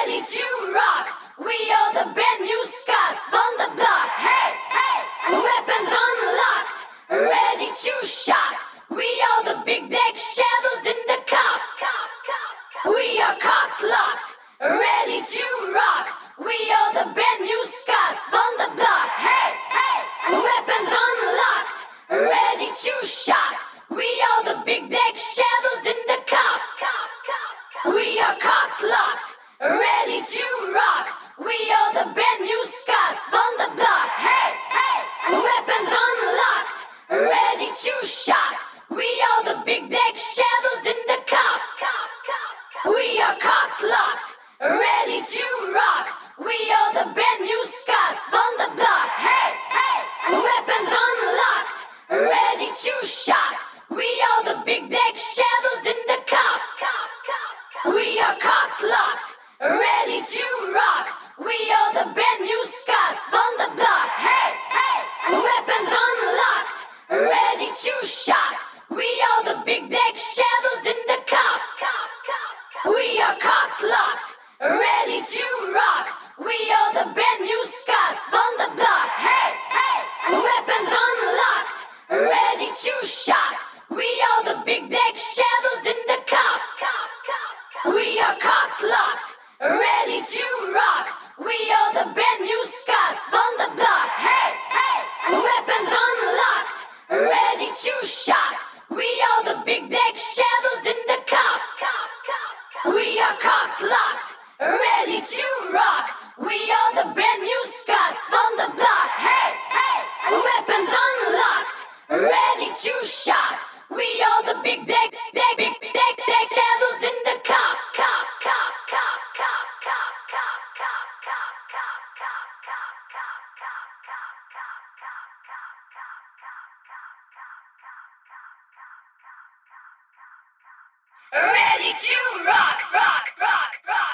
ready to rock. We are the brand new Scots on the block. Hey, hey, weapons unlocked, ready to shock. We are the big black shadows in the cop. We are cock locked, ready to rock. We are the brand new Scots on the block. Hey, hey, weapons unlocked, ready to shock. We are the big black shadows in the cop. We are cock locked, ready to rock. We are the brand new Scots on the block. Hey, hey, weapons unlocked, ready to shock. We are the big black shadows in the cop. We are cock locked, ready to rock. We are the brand new Scots on the block. Hey, hey, weapons unlocked, ready to shock. We are the big black shadows in the cop. We are cock locked, ready to rock. We are the brand new Scots on the block. Hey, hey, weapons unlocked, ready to shock. We are the big black shadows in the cop. We are cock locked, ready to rock. We are the brand new Scots on the block. Hey, hey, weapons unlocked, ready to shock. We are the big black shadows in the cop. We are cock locked, ready to rock. We are the brand new Scots on the block. Hey, hey, weapons unlocked, ready to shock. We are the big black shadows in the cop. We are cock locked, ready to rock. We are the brand new Scots on the block. Hey, hey, weapons unlocked, ready to shock. We are the big black shadows in the cop. Ready to rock, rock, rock, rock.